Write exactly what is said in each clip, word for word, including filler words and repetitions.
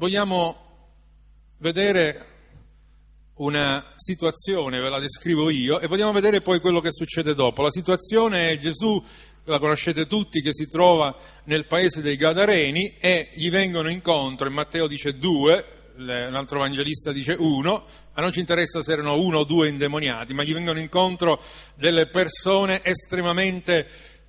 vogliamo vedere una situazione, ve la descrivo io, e vogliamo vedere poi quello che succede dopo. La situazione è Gesù, la conoscete tutti, che si trova nel paese dei Gadareni e gli vengono incontro, in Matteo dice due, un altro evangelista dice uno, ma non ci interessa se erano uno o due indemoniati, ma gli vengono incontro delle persone estremamente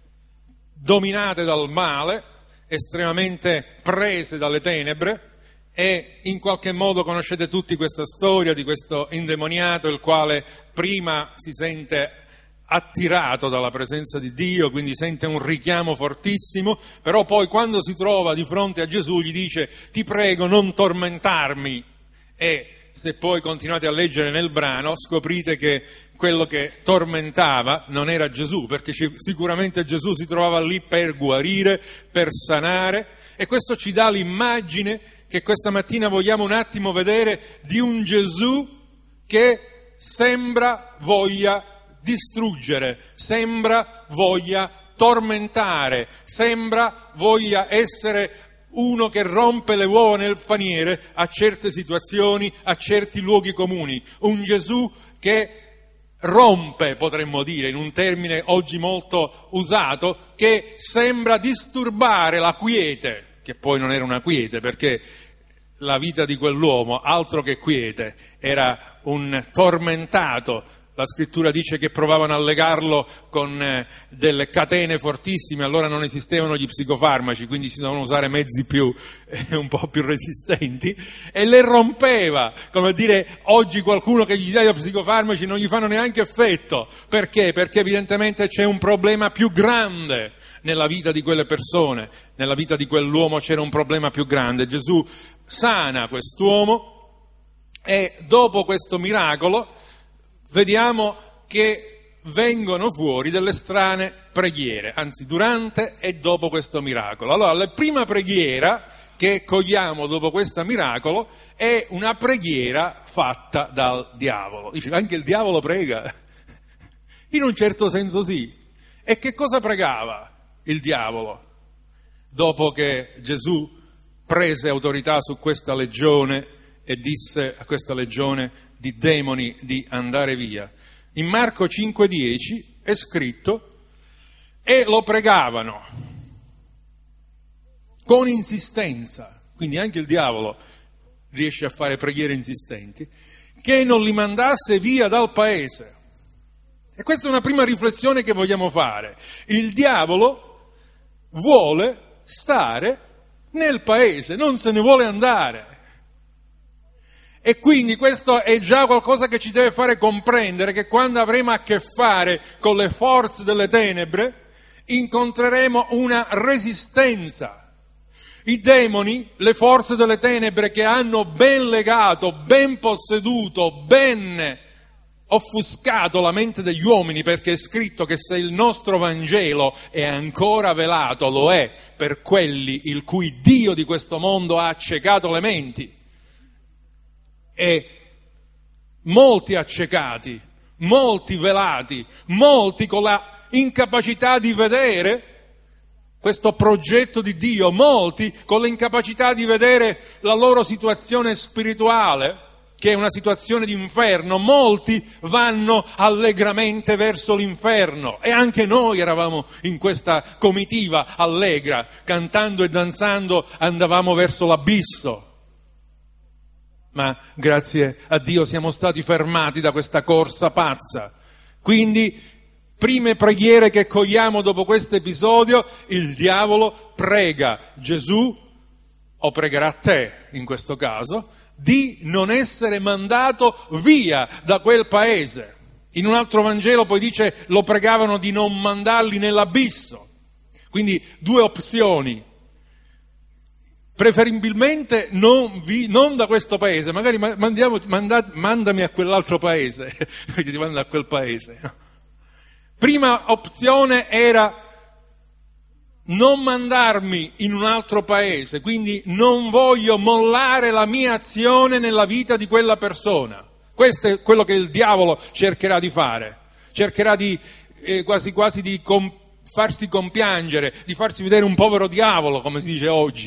dominate dal male, estremamente prese dalle tenebre, e in qualche modo conoscete tutti questa storia di questo indemoniato, il quale prima si sente attirato dalla presenza di Dio, quindi sente un richiamo fortissimo, però poi quando si trova di fronte a Gesù gli dice: ti prego, non tormentarmi. E se poi continuate a leggere nel brano scoprite che quello che tormentava non era Gesù, perché sicuramente Gesù si trovava lì per guarire, per sanare, e questo ci dà l'immagine che questa mattina vogliamo un attimo vedere di un Gesù che sembra voglia distruggere, sembra voglia tormentare, sembra voglia essere uno che rompe le uova nel paniere a certe situazioni, a certi luoghi comuni. Un Gesù che rompe, potremmo dire, in un termine oggi molto usato, che sembra disturbare la quiete, che poi non era una quiete, perché la vita di quell'uomo, altro che quiete, era un tormentato. La scrittura dice che provavano a legarlo con eh, delle catene fortissime, allora non esistevano gli psicofarmaci, quindi si dovevano usare mezzi più, eh, un po' più resistenti, e le rompeva, come dire, oggi qualcuno che gli dà gli psicofarmaci non gli fanno neanche effetto. Perché? Perché evidentemente c'è un problema più grande nella vita di quelle persone, nella vita di quell'uomo c'era un problema più grande. Gesù sana quest'uomo e dopo questo miracolo vediamo che vengono fuori delle strane preghiere, anzi durante e dopo questo miracolo. Allora, la prima preghiera che cogliamo dopo questo miracolo è una preghiera fatta dal diavolo. Dice, anche il diavolo prega? In un certo senso sì. E che cosa pregava il diavolo? Dopo che Gesù prese autorità su questa legione e disse a questa legione di demoni di andare via. In Marco cinque dieci è scritto: e lo pregavano con insistenza, quindi anche il diavolo riesce a fare preghiere insistenti, che non li mandasse via dal paese. E questa è una prima riflessione che vogliamo fare. Il diavolo vuole stare nel paese, non se ne vuole andare. E quindi questo è già qualcosa che ci deve fare comprendere che quando avremo a che fare con le forze delle tenebre incontreremo una resistenza. I demoni, le forze delle tenebre che hanno ben legato, ben posseduto, ben offuscato la mente degli uomini, perché è scritto che se il nostro Vangelo è ancora velato, lo è per quelli il cui Dio di questo mondo ha accecato le menti. E molti accecati, molti velati, molti con la incapacità di vedere questo progetto di Dio, molti con l'incapacità di vedere la loro situazione spirituale, che è una situazione di inferno, molti vanno allegramente verso l'inferno, e anche noi eravamo in questa comitiva allegra, cantando e danzando andavamo verso l'abisso. Ma grazie a Dio siamo stati fermati da questa corsa pazza. Quindi, prime preghiere che cogliamo dopo questo episodio, il diavolo prega Gesù, o pregherà te in questo caso, di non essere mandato via da quel paese. In un altro Vangelo poi dice, lo pregavano di non mandarli nell'abisso. Quindi due opzioni. Preferibilmente non, vi, non da questo paese, magari mandiamo, manda, mandami a quell'altro paese, perché ti mando a quel paese. Prima opzione era non mandarmi in un altro paese, quindi non voglio mollare la mia azione nella vita di quella persona. Questo è quello che il diavolo cercherà di fare, cercherà di eh, quasi quasi di com- farsi compiangere, di farsi vedere un povero diavolo, come si dice oggi.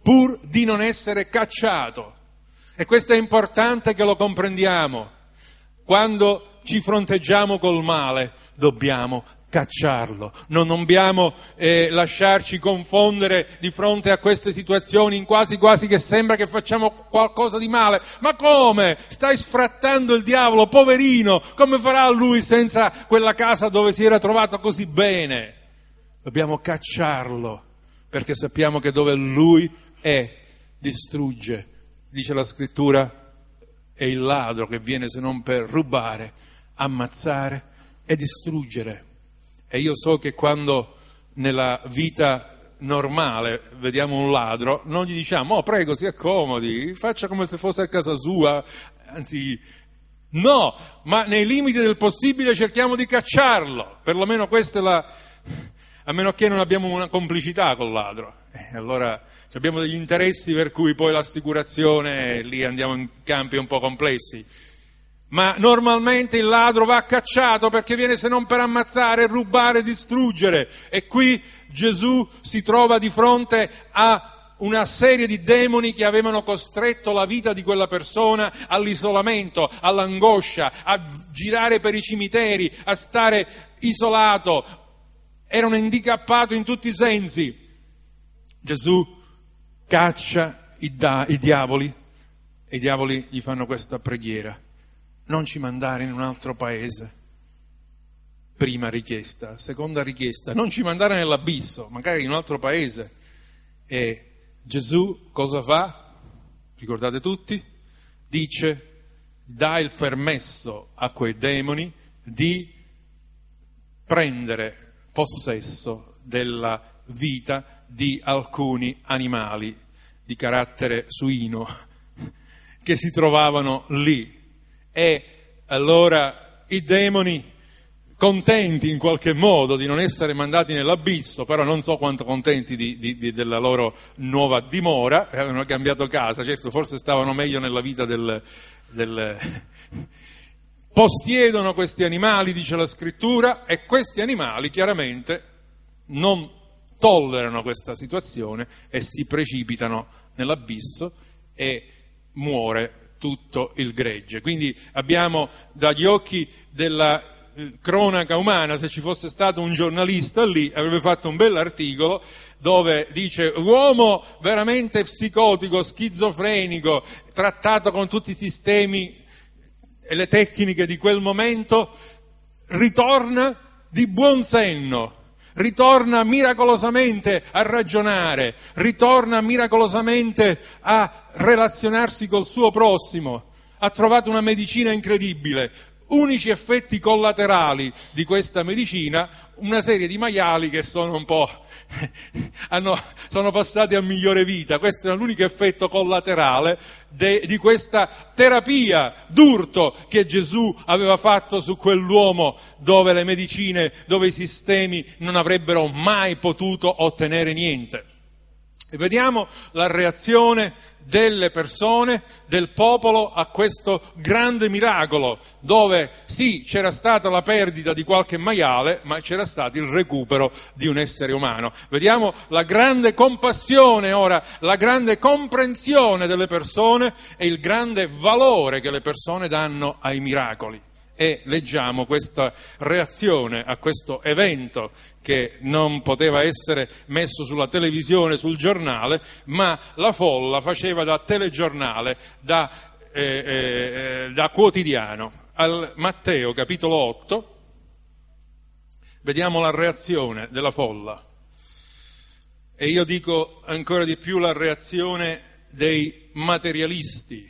pur di non essere cacciato. E questo è importante che lo comprendiamo. Quando ci fronteggiamo col male, dobbiamo cacciarlo. Non dobbiamo eh, lasciarci confondere di fronte a queste situazioni in quasi quasi che sembra che facciamo qualcosa di male. Ma come? Stai sfrattando il diavolo, poverino! Come farà lui senza quella casa dove si era trovato così bene? Dobbiamo cacciarlo, perché sappiamo che dove lui è, distrugge. Dice la scrittura, è il ladro che viene se non per rubare, ammazzare e distruggere. E io so che quando nella vita normale vediamo un ladro, non gli diciamo, oh prego si accomodi, faccia come se fosse a casa sua, anzi no, ma nei limiti del possibile cerchiamo di cacciarlo, perlomeno questa è la... a meno che non abbiamo una complicità col ladro, eh, allora abbiamo degli interessi per cui poi l'assicurazione, lì andiamo in campi un po' complessi. Ma normalmente il ladro va cacciato perché viene se non per ammazzare, rubare, distruggere. E qui Gesù si trova di fronte a una serie di demoni che avevano costretto la vita di quella persona all'isolamento, all'angoscia, a girare per i cimiteri, a stare isolato. Era un handicappato in tutti i sensi. Gesù caccia i, da- i diavoli e i diavoli gli fanno questa preghiera. Non ci mandare in un altro paese. Prima richiesta. Seconda richiesta, non ci mandare nell'abisso, magari in un altro paese. E Gesù cosa fa? Ricordate tutti? Dice, dà il permesso a quei demoni di prendere possesso della vita di alcuni animali di carattere suino che si trovavano lì. E allora i demoni, contenti in qualche modo di non essere mandati nell'abisso, però non so quanto contenti di, di, di, della loro nuova dimora, avevano cambiato casa, certo forse stavano meglio nella vita del... del... possiedono questi animali, dice la scrittura, e questi animali chiaramente non tollerano questa situazione e si precipitano nell'abisso e muore tutto il gregge. Quindi abbiamo dagli occhi della eh, cronaca umana, se ci fosse stato un giornalista lì, avrebbe fatto un bell'articolo dove dice uomo veramente psicotico, schizofrenico, trattato con tutti i sistemi e le tecniche di quel momento, ritorna di buon senno. Ritorna miracolosamente a ragionare, ritorna miracolosamente a relazionarsi col suo prossimo, ha trovato una medicina incredibile. Unici effetti collaterali di questa medicina, una serie di maiali che sono un po' hanno, sono passati a migliore vita. Questo è l'unico effetto collaterale de, di questa terapia d'urto che Gesù aveva fatto su quell'uomo, dove le medicine, dove i sistemi non avrebbero mai potuto ottenere niente. E vediamo la reazione delle persone, del popolo a questo grande miracolo, dove sì, c'era stata la perdita di qualche maiale, ma c'era stato il recupero di un essere umano. Vediamo la grande compassione ora, la grande comprensione delle persone e il grande valore che le persone danno ai miracoli. E leggiamo questa reazione a questo evento che non poteva essere messo sulla televisione, sul giornale, ma la folla faceva da telegiornale, da, eh, eh, da quotidiano. Al Matteo capitolo otto vediamo la reazione della folla. E io dico ancora di più la reazione dei materialisti,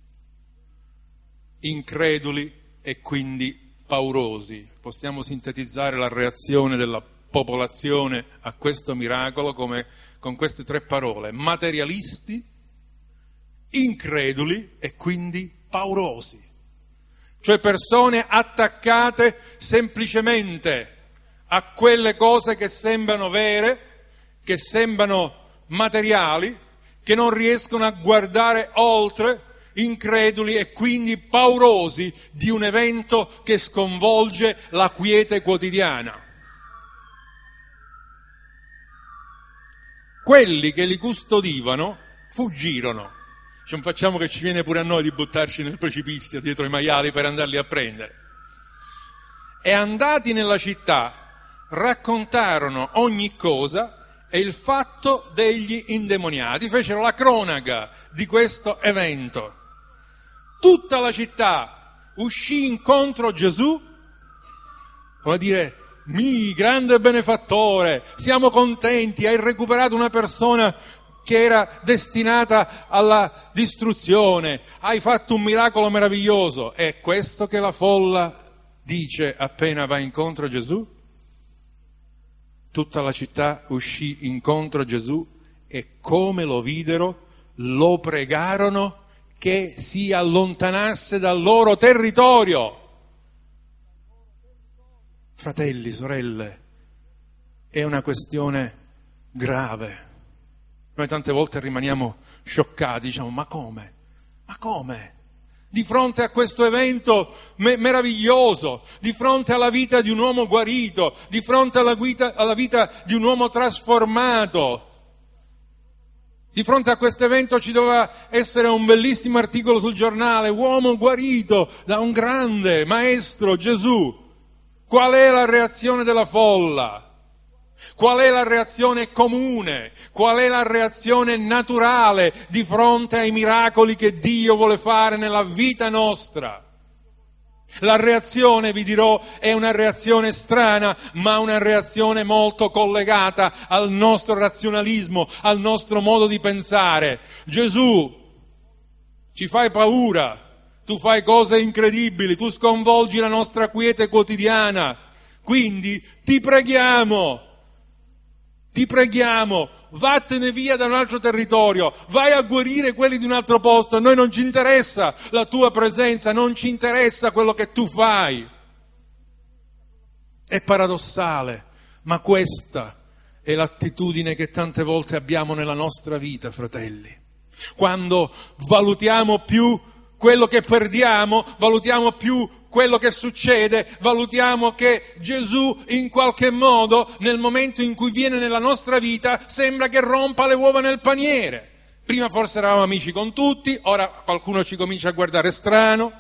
increduli e quindi paurosi. Possiamo sintetizzare la reazione della popolazione a questo miracolo come con queste tre parole: materialisti, increduli e quindi paurosi. Cioè persone attaccate semplicemente a quelle cose che sembrano vere, che sembrano materiali, che non riescono a guardare oltre, increduli e quindi paurosi di un evento che sconvolge la quiete quotidiana. Quelli che li custodivano fuggirono. Non facciamo che ci viene pure a noi di buttarci nel precipizio dietro i maiali per andarli a prendere. E andati nella città raccontarono ogni cosa e il fatto degli indemoniati, fecero la cronaca di questo evento. Tutta la città uscì incontro a Gesù, come dire, mi, grande benefattore, siamo contenti, hai recuperato una persona che era destinata alla distruzione, hai fatto un miracolo meraviglioso. È questo che la folla dice appena va incontro a Gesù? Tutta la città uscì incontro a Gesù e come lo videro lo pregarono che si allontanasse dal loro territorio. Fratelli, sorelle, è una questione grave. Noi tante volte rimaniamo scioccati, diciamo, ma come? Ma come? Di fronte a questo evento me- meraviglioso, di fronte alla vita di un uomo guarito, di fronte alla vita, alla vita di un uomo trasformato, di fronte a questo evento ci doveva essere un bellissimo articolo sul giornale, uomo guarito da un grande maestro, Gesù. Qual è la reazione della folla? Qual è la reazione comune? Qual è la reazione naturale di fronte ai miracoli che Dio vuole fare nella vita nostra? La reazione, vi dirò, è una reazione strana, ma una reazione molto collegata al nostro razionalismo, al nostro modo di pensare. Gesù, ci fai paura, tu fai cose incredibili, tu sconvolgi la nostra quiete quotidiana, quindi ti preghiamo. Ti preghiamo, vattene via da un altro territorio, vai a guarire quelli di un altro posto, a noi non ci interessa la tua presenza, non ci interessa quello che tu fai. È paradossale, ma questa è l'attitudine che tante volte abbiamo nella nostra vita, fratelli. Quando valutiamo più quello che perdiamo, valutiamo più quello che succede, valutiamo che Gesù in qualche modo nel momento in cui viene nella nostra vita sembra che rompa le uova nel paniere. Prima forse eravamo amici con tutti, ora qualcuno ci comincia a guardare strano.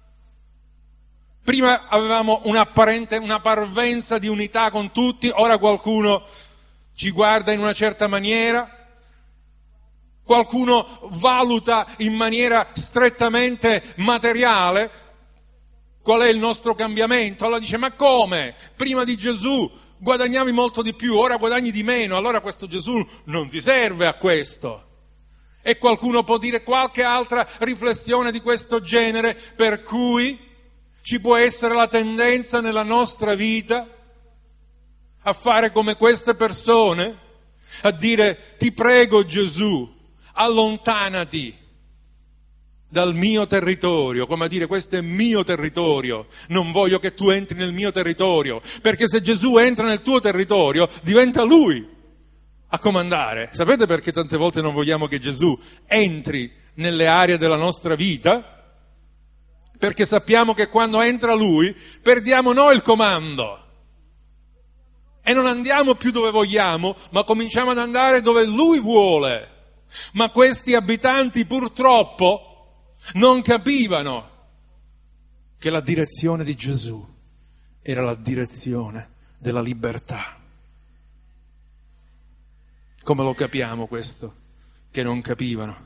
Prima avevamo un'apparente, una parvenza di unità con tutti, ora qualcuno ci guarda in una certa maniera. Qualcuno valuta in maniera strettamente materiale qual è il nostro cambiamento. Allora dice, ma come? Prima di Gesù guadagnavi molto di più, ora guadagni di meno, allora questo Gesù non ti serve a questo. E qualcuno può dire qualche altra riflessione di questo genere, per cui ci può essere la tendenza nella nostra vita a fare come queste persone, a dire, ti prego Gesù, allontanati dal mio territorio, come a dire questo è mio territorio, non voglio che tu entri nel mio territorio, perché se Gesù entra nel tuo territorio diventa Lui a comandare. Sapete perché tante volte non vogliamo che Gesù entri nelle aree della nostra vita? Perché sappiamo che quando entra Lui perdiamo noi il comando e non andiamo più dove vogliamo, ma cominciamo ad andare dove Lui vuole. Ma questi abitanti purtroppo non capivano che la direzione di Gesù era la direzione della libertà. Come lo capiamo questo? Che non capivano.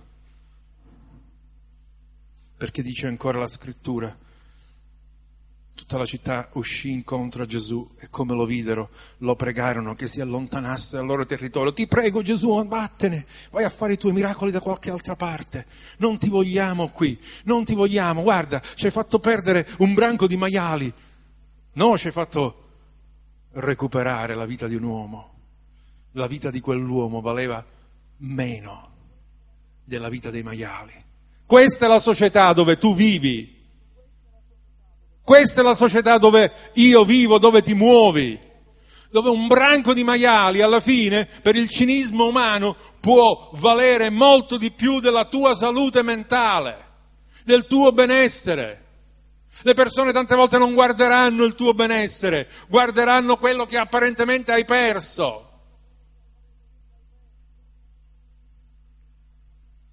Perché dice ancora la scrittura, tutta la città uscì incontro a Gesù e come lo videro lo pregarono che si allontanasse dal loro territorio. Ti prego Gesù, vattene, vai a fare i tuoi miracoli da qualche altra parte, non ti vogliamo qui, non ti vogliamo, guarda, ci hai fatto perdere un branco di maiali, no, ci hai fatto recuperare la vita di un uomo. La vita di quell'uomo valeva meno della vita dei maiali. Questa è la società dove tu vivi. Questa è la società dove io vivo, dove ti muovi, dove un branco di maiali alla fine per il cinismo umano può valere molto di più della tua salute mentale, del tuo benessere. Le persone tante volte non guarderanno il tuo benessere, guarderanno quello che apparentemente hai perso.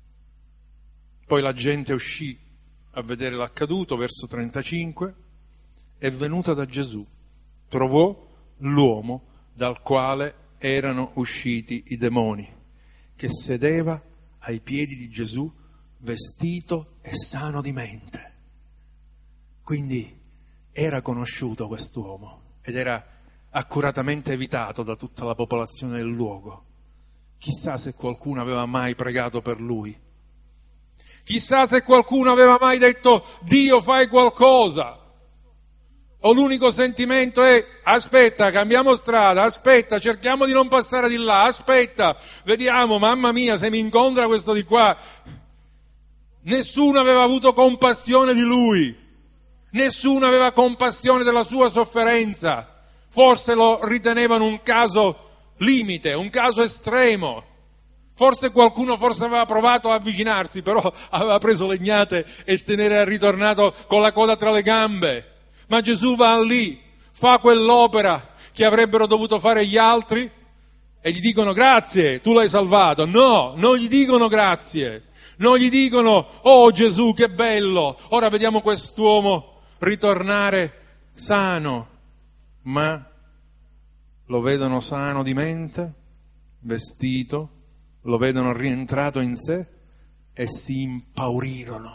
Poi la gente uscì a vedere l'accaduto, verso trentacinque, è venuta da Gesù, trovò l'uomo dal quale erano usciti i demoni, che sedeva ai piedi di Gesù, vestito e sano di mente. Quindi era conosciuto quest'uomo ed era accuratamente evitato da tutta la popolazione del luogo. Chissà se qualcuno aveva mai pregato per lui. Chissà se qualcuno aveva mai detto: Dio, fai qualcosa. O l'unico sentimento è: aspetta, cambiamo strada, aspetta, cerchiamo di non passare di là, aspetta, vediamo, mamma mia, se mi incontra questo di qua. Nessuno aveva avuto compassione di lui, nessuno aveva compassione della sua sofferenza. Forse lo ritenevano un caso limite, un caso estremo. Forse qualcuno forse aveva provato a avvicinarsi, però aveva preso legnate e se ne era ritornato con la coda tra le gambe. Ma Gesù va lì, fa quell'opera che avrebbero dovuto fare gli altri e gli dicono: grazie, tu l'hai salvato. No, non gli dicono grazie, non gli dicono: oh Gesù, che bello, ora vediamo quest'uomo ritornare sano. Ma lo vedono sano di mente, vestito, lo vedono rientrato in sé e si impaurirono.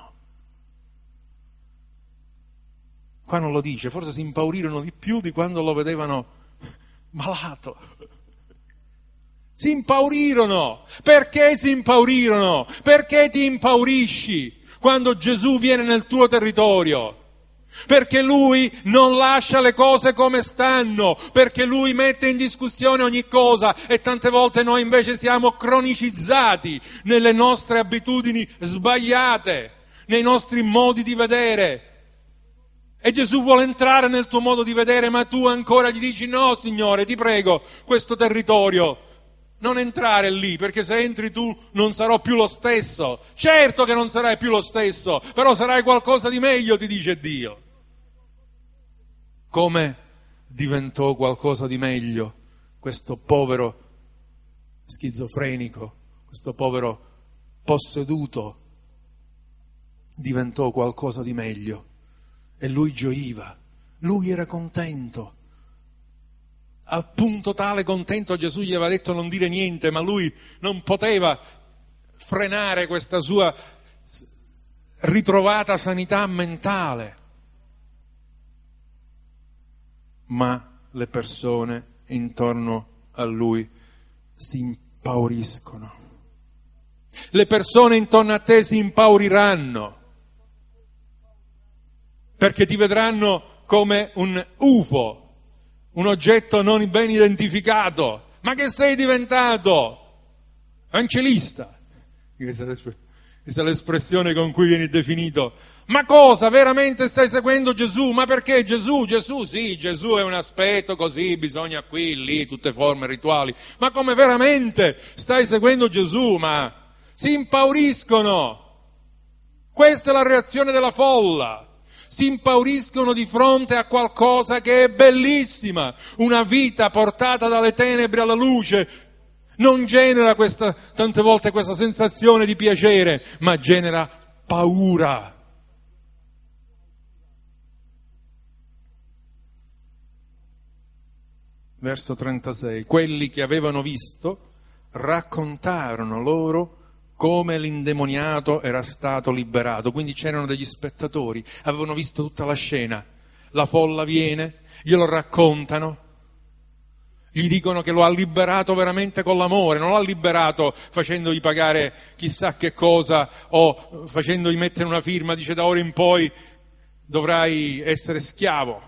Qua non lo dice, forse si impaurirono di più di quando lo vedevano malato. Si impaurirono. Perché si impaurirono? Perché ti impaurisci quando Gesù viene nel tuo territorio? Perché Lui non lascia le cose come stanno, perché Lui mette in discussione ogni cosa e tante volte noi invece siamo cronicizzati nelle nostre abitudini sbagliate, nei nostri modi di vedere. E Gesù vuole entrare nel tuo modo di vedere, ma tu ancora gli dici: no Signore, ti prego, questo territorio, non entrare lì, perché se entri tu non sarò più lo stesso. Certo che non sarai più lo stesso, però sarai qualcosa di meglio, ti dice Dio. Come diventò qualcosa di meglio questo povero schizofrenico, questo povero posseduto? Diventò qualcosa di meglio. E lui gioiva, lui era contento, appunto tale contento Gesù gli aveva detto non dire niente, ma lui non poteva frenare questa sua ritrovata sanità mentale. Ma le persone intorno a lui si impauriscono. Le persone intorno a te si impauriranno, perché ti vedranno come un U F O, un oggetto non ben identificato. Ma che sei diventato? Angelista. Questa è l'espressione con cui vieni definito. Ma cosa? Veramente stai seguendo Gesù? Ma perché Gesù? Gesù sì, Gesù è un aspetto così, bisogna qui, lì, tutte forme rituali. Ma come veramente stai seguendo Gesù? Ma si impauriscono. Questa è la reazione della folla. Si impauriscono di fronte a qualcosa che è bellissima. Una vita portata dalle tenebre alla luce non genera questa, tante volte questa sensazione di piacere, ma genera paura. Verso trentasei. Quelli che avevano visto raccontarono loro come l'indemoniato era stato liberato. Quindi c'erano degli spettatori, avevano visto tutta la scena. La folla viene, glielo raccontano, gli dicono che lo ha liberato veramente con l'amore, non l'ha liberato facendogli pagare chissà che cosa o facendogli mettere una firma, dice da ora in poi dovrai essere schiavo.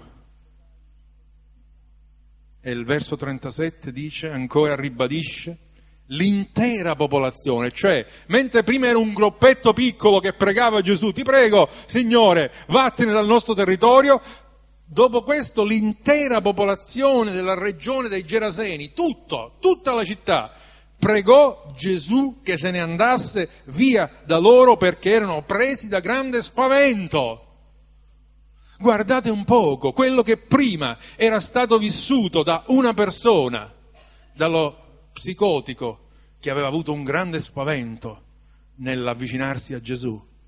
E il verso trentasette dice, ancora ribadisce, l'intera popolazione, cioè mentre prima era un gruppetto piccolo che pregava Gesù, ti prego Signore vattene dal nostro territorio, dopo questo l'intera popolazione della regione dei Geraseni, tutto, tutta la città pregò Gesù che se ne andasse via da loro perché erano presi da grande spavento. Guardate un poco, quello che prima era stato vissuto da una persona, dallo psicotico che aveva avuto un grande spavento nell'avvicinarsi a Gesù,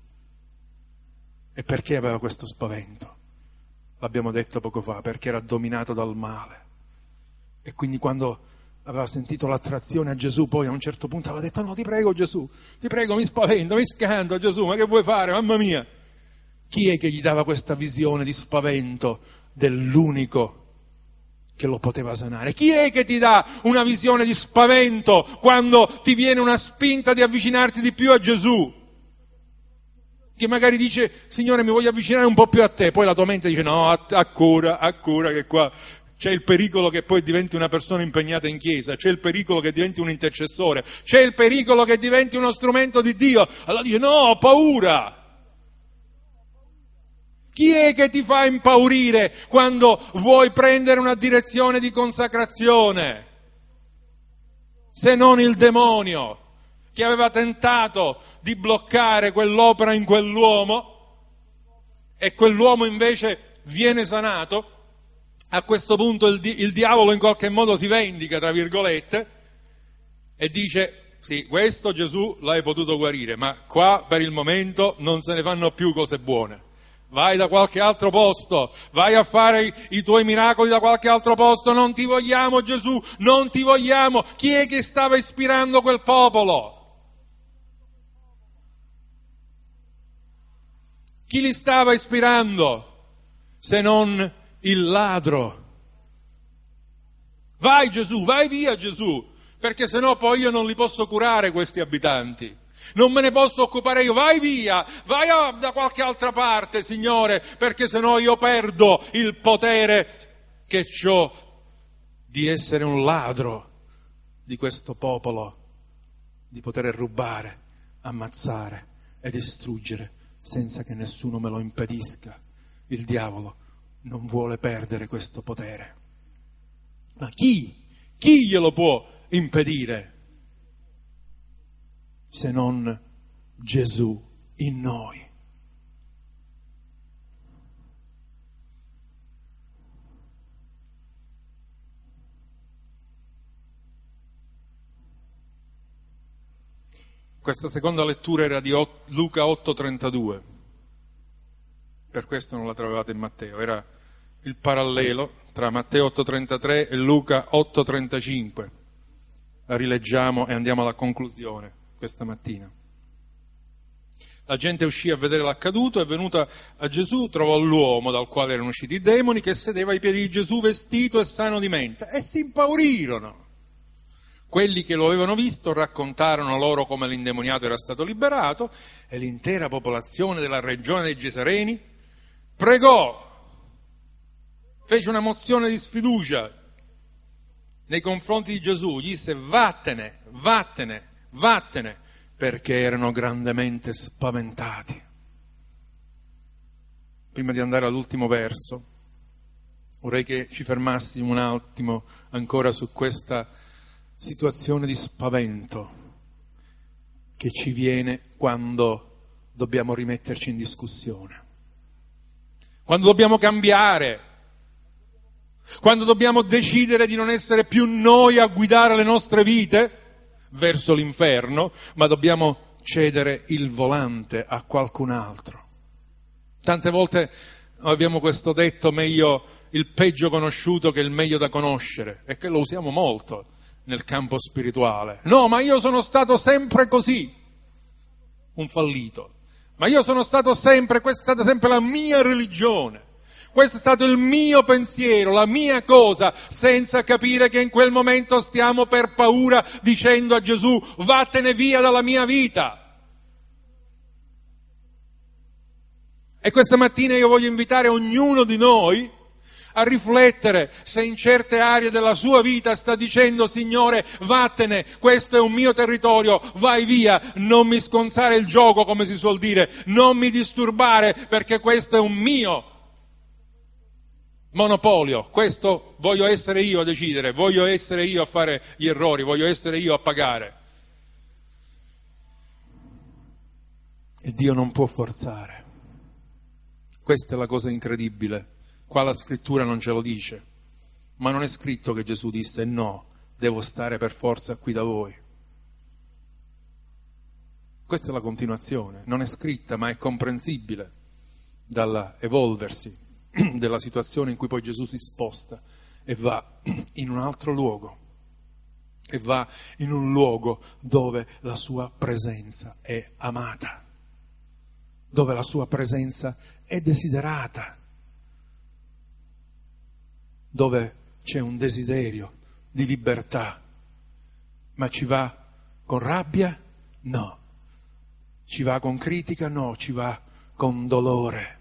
E perché aveva questo spavento? L'abbiamo detto poco fa, perché era dominato dal male. E quindi quando aveva sentito l'attrazione a Gesù, poi a un certo punto aveva detto: no, ti prego Gesù, ti prego, mi spavento, mi scanto Gesù, ma che vuoi fare, mamma mia? Chi è che gli dava questa visione di spavento dell'unico che lo poteva sanare? Chi è che ti dà una visione di spavento quando ti viene una spinta di avvicinarti di più a Gesù? Che magari dice: Signore, mi voglio avvicinare un po' più a te, poi la tua mente dice: no, ancora, ancora, che qua c'è il pericolo che poi diventi una persona impegnata in chiesa, c'è il pericolo che diventi un intercessore, c'è il pericolo che diventi uno strumento di Dio. Allora dice: no, ho paura. Chi è che ti fa impaurire quando vuoi prendere una direzione di consacrazione? Se non il demonio, che aveva tentato di bloccare quell'opera in quell'uomo, e quell'uomo invece viene sanato. A questo punto il, di- il diavolo in qualche modo si vendica, tra virgolette, e dice: sì, questo Gesù l'hai potuto guarire, ma qua per il momento non se ne fanno più cose buone. Vai da qualche altro posto, vai a fare i, i tuoi miracoli da qualche altro posto, non ti vogliamo Gesù, non ti vogliamo. Chi è che stava ispirando quel popolo? Chi li stava ispirando se non il ladro? Vai Gesù, vai via Gesù, perché sennò poi io non li posso curare questi abitanti. Non me ne posso occupare io, vai via, vai a, da qualche altra parte, Signore, perché sennò io perdo il potere che ho di essere un ladro di questo popolo, di poter rubare, ammazzare e distruggere senza che nessuno me lo impedisca. Il diavolo non vuole perdere questo potere. Ma chi? Chi glielo può impedire? Se non Gesù in noi. Questa seconda lettura era di Luca otto trentadue, per questo non la trovavate in Matteo, era il parallelo tra Matteo otto trentatré e Luca otto trentacinque. La rileggiamo e andiamo alla conclusione questa mattina. La gente uscì a vedere l'accaduto, è venuta a Gesù, trovò l'uomo dal quale erano usciti i demoni, che sedeva ai piedi di Gesù vestito e sano di mente, e si impaurirono. Quelli che lo avevano visto raccontarono loro come l'indemoniato era stato liberato, e l'intera popolazione della regione dei Gesareni pregò, fece una mozione di sfiducia nei confronti di Gesù, gli disse: vattene, vattene, vattene, perché erano grandemente spaventati. Prima di andare all'ultimo verso, vorrei che ci fermassimo un attimo ancora su questa situazione di spavento che ci viene quando dobbiamo rimetterci in discussione, quando dobbiamo cambiare, quando dobbiamo decidere di non essere più noi a guidare le nostre vite verso l'inferno, ma dobbiamo cedere il volante a qualcun altro. Tante volte abbiamo questo detto: meglio il peggio conosciuto che il meglio da conoscere, e che lo usiamo molto nel campo spirituale. No, ma io sono stato sempre così, un fallito. Ma io sono stato sempre, questa è stata sempre la mia religione. Questo è stato il mio pensiero, la mia cosa, senza capire che in quel momento stiamo per paura dicendo a Gesù: vattene via dalla mia vita. E questa mattina io voglio invitare ognuno di noi a riflettere se in certe aree della sua vita sta dicendo: Signore, vattene, questo è un mio territorio, vai via, non mi sconsare il gioco, come si suol dire, non mi disturbare, perché questo è un mio monopolio, questo voglio essere io a decidere, voglio essere io a fare gli errori, voglio essere io a pagare. E Dio non può forzare. Questa è la cosa incredibile. Qua la scrittura non ce lo dice, ma non è scritto che Gesù disse: no, devo stare per forza qui da voi. Questa è la continuazione, non è scritta ma è comprensibile. dall'evolversi della situazione in cui poi Gesù si sposta e va in un altro luogo, e va in un luogo dove la sua presenza è amata, dove la sua presenza è desiderata, dove c'è un desiderio di libertà. Ma ci va con rabbia? No. Ci va con critica? No, ci va con dolore.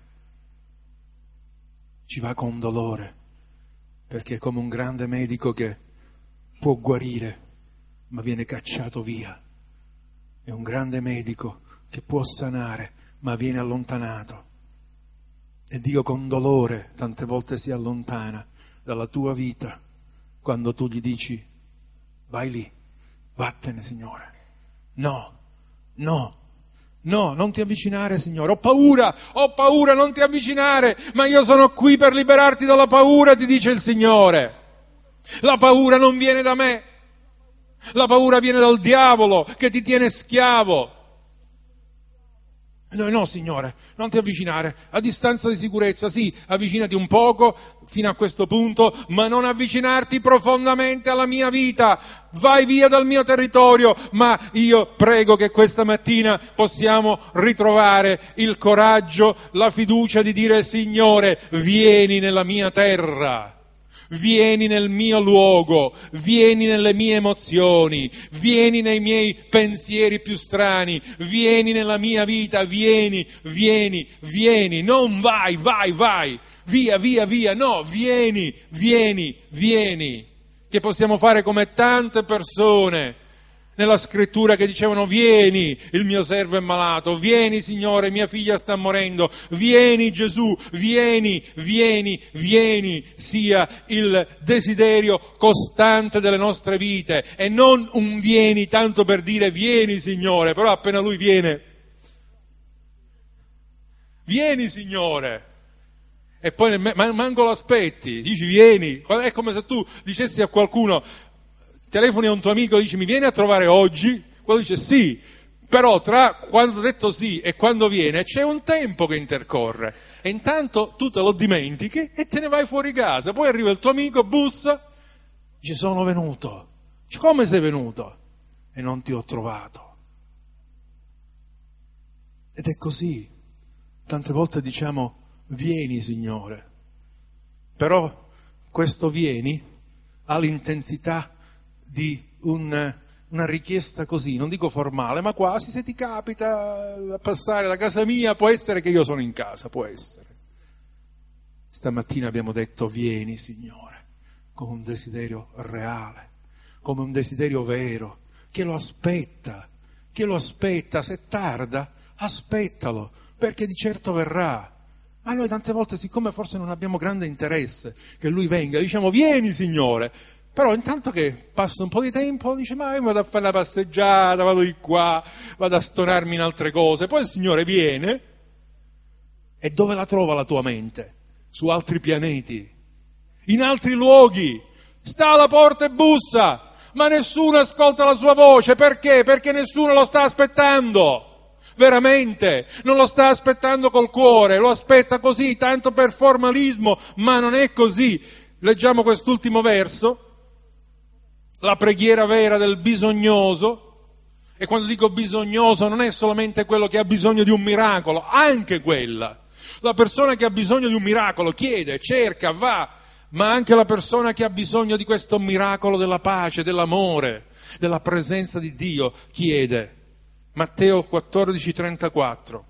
Ci va con dolore, perché è come un grande medico che può guarire, ma viene cacciato via. È un grande medico che può sanare, ma viene allontanato. E Dio con dolore tante volte si allontana dalla tua vita quando tu gli dici: vai lì, vattene, Signore. No, no, no, non ti avvicinare, Signore. Ho paura, ho paura, non ti avvicinare, ma io sono qui per liberarti dalla paura, ti dice il Signore. La paura non viene da me, la paura viene dal diavolo che ti tiene schiavo. No, no, Signore, non ti avvicinare, a distanza di sicurezza, sì, avvicinati un poco fino a questo punto, ma non avvicinarti profondamente alla mia vita. Vai via dal mio territorio, ma io prego che questa mattina possiamo ritrovare il coraggio, la fiducia di dire: Signore, vieni nella mia terra. Vieni nel mio luogo, vieni nelle mie emozioni, vieni nei miei pensieri più strani, vieni nella mia vita, vieni, vieni, vieni, non vai, vai, vai, via, via, via, no, vieni, vieni, vieni, che possiamo fare come tante persone nella scrittura che dicevano: vieni, il mio servo è malato, vieni Signore, mia figlia sta morendo, vieni Gesù, vieni, vieni, vieni, sia il desiderio costante delle nostre vite, e non un vieni tanto per dire vieni Signore, però appena Lui viene, vieni Signore, e poi manco lo aspetti, dici vieni, è come se tu dicessi a qualcuno: telefoni a un tuo amico e dici: mi vieni a trovare oggi? Quello dice sì, però tra quando ha detto sì e quando viene c'è un tempo che intercorre, e intanto tu te lo dimentichi e te ne vai fuori casa. Poi arriva il tuo amico, bussa, dice: sono venuto. Dice: come sei venuto? E non ti ho trovato. Ed è così. Tante volte diciamo: vieni Signore, però questo vieni ha l'intensità di un, una richiesta così, non dico formale, ma quasi: se ti capita a passare da casa mia, può essere che io sono in casa, può essere. Stamattina abbiamo detto: vieni Signore, come un desiderio reale, come un desiderio vero, che lo aspetta, che lo aspetta. Se tarda, aspettalo, perché di certo verrà. Ma noi tante volte, siccome forse non abbiamo grande interesse che Lui venga, diciamo: vieni Signore. Però intanto che passa un po' di tempo dice: ma io vado a fare una passeggiata, vado di qua, vado a stonarmi in altre cose. Poi il Signore viene, e dove la trova la tua mente? Su altri pianeti, in altri luoghi. Sta alla porta e bussa, ma nessuno ascolta la sua voce. Perché? Perché nessuno lo sta aspettando. Veramente, non lo sta aspettando col cuore, lo aspetta così, tanto per formalismo, ma non è così. Leggiamo quest'ultimo verso. La preghiera vera del bisognoso, e quando dico bisognoso non è solamente quello che ha bisogno di un miracolo, anche quella. La persona che ha bisogno di un miracolo chiede, cerca, va, ma anche la persona che ha bisogno di questo miracolo della pace, dell'amore, della presenza di Dio chiede. Matteo quattordici trentaquattro.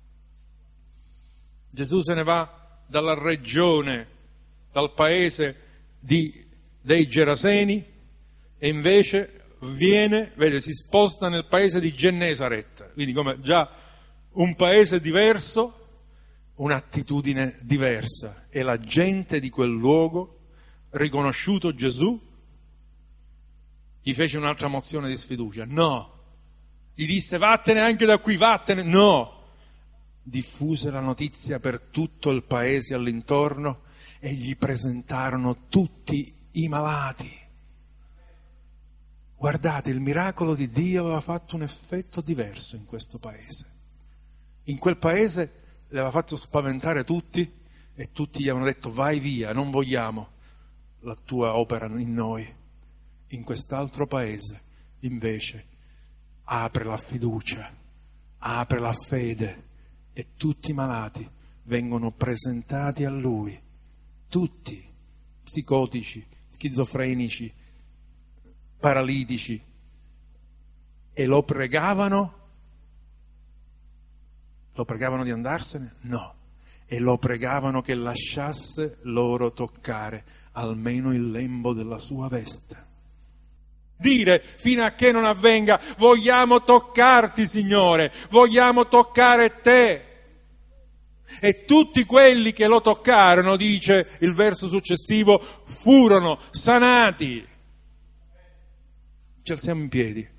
Gesù se ne va dalla regione, dal paese di, dei Geraseni, e invece viene, vede, si sposta nel paese di Gennesaret, quindi come già un paese diverso, un'attitudine diversa, e la gente di quel luogo, riconosciuto Gesù, gli fece un'altra mozione di sfiducia. No, gli disse: vattene anche da qui, vattene. No, diffuse la notizia per tutto il paese all'intorno e gli presentarono tutti i malati. Guardate, il miracolo di Dio aveva fatto un effetto diverso in questo paese. In quel paese le aveva fatto spaventare tutti e tutti gli avevano detto vai via, non vogliamo la tua opera in noi. In quest'altro paese invece apre la fiducia, apre la fede e tutti i malati vengono presentati a lui, tutti, psicotici, schizofrenici, paralitici, e lo pregavano, lo pregavano di andarsene? No, e lo pregavano che lasciasse loro toccare almeno il lembo della sua veste. Dire fino a che non avvenga, vogliamo toccarti Signore, vogliamo toccare te. E tutti quelli che lo toccarono, dice il verso successivo, furono sanati. Ci alziamo in piedi.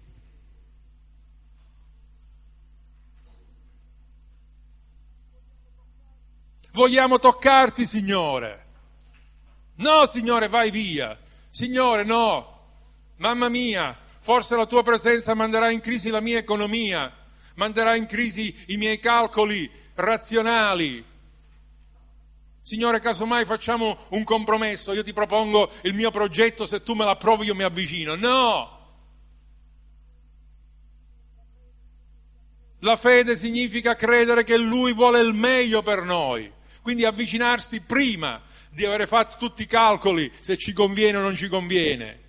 Vogliamo toccarti Signore. No Signore, vai via. Signore, no. Mamma mia, forse la tua presenza manderà in crisi la mia economia, manderà in crisi i miei calcoli razionali. Signore, casomai facciamo un compromesso, io ti propongo il mio progetto, se tu me lo approvi io mi avvicino. No! La fede significa credere che Lui vuole il meglio per noi, quindi avvicinarsi prima di avere fatto tutti i calcoli se ci conviene o non ci conviene.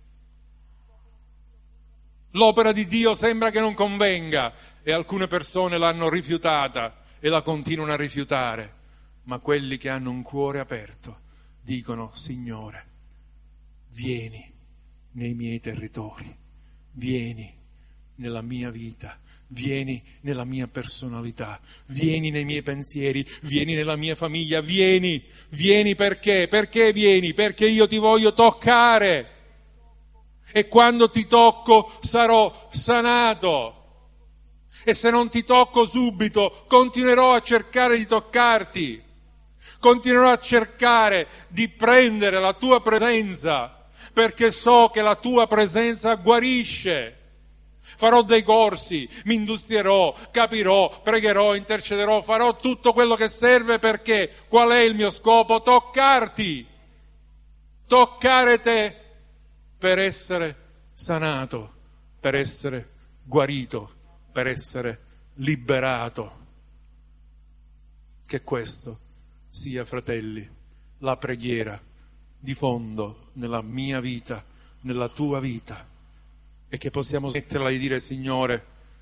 L'opera di Dio sembra che non convenga e alcune persone l'hanno rifiutata e la continuano a rifiutare, ma quelli che hanno un cuore aperto dicono: Signore, vieni nei miei territori, vieni nella mia vita, vieni nella mia personalità, vieni nei miei pensieri, vieni nella mia famiglia, vieni, vieni perché? Perché vieni? Perché io ti voglio toccare. E quando ti tocco sarò sanato. E se non ti tocco subito, continuerò a cercare di toccarti. Continuerò a cercare di prendere la tua presenza, perché so che la tua presenza guarisce. Farò dei corsi, mi industrierò, capirò, pregherò, intercederò, farò tutto quello che serve perché qual è il mio scopo? Toccarti. Toccare te. Per essere sanato, per essere guarito, per essere liberato. Che questo sia, fratelli, la preghiera di fondo nella mia vita, nella tua vita, e che possiamo smetterla di dire: Signore,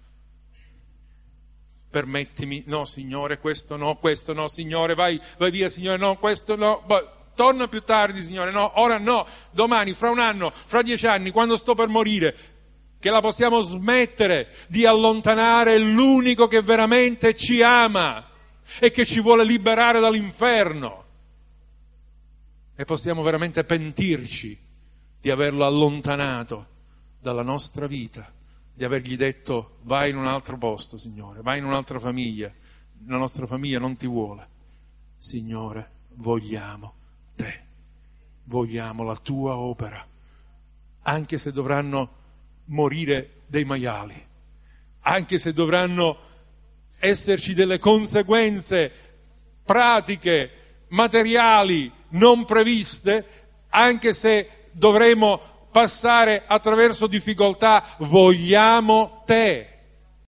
permettimi, no Signore, questo no, questo no, Signore, vai, vai via Signore, no, questo no, torna più tardi Signore, no, ora no, domani, fra un anno, fra dieci anni, quando sto per morire. Che la possiamo smettere di allontanare l'unico che veramente ci ama e che ci vuole liberare dall'inferno. E possiamo veramente pentirci di averlo allontanato dalla nostra vita, di avergli detto: vai in un altro posto Signore, vai in un'altra famiglia, la nostra famiglia non ti vuole. Signore, vogliamo te, vogliamo la tua opera, anche se dovranno morire dei maiali, anche se dovranno esserci delle conseguenze pratiche, materiali non previste, anche se dovremo passare attraverso difficoltà, vogliamo te.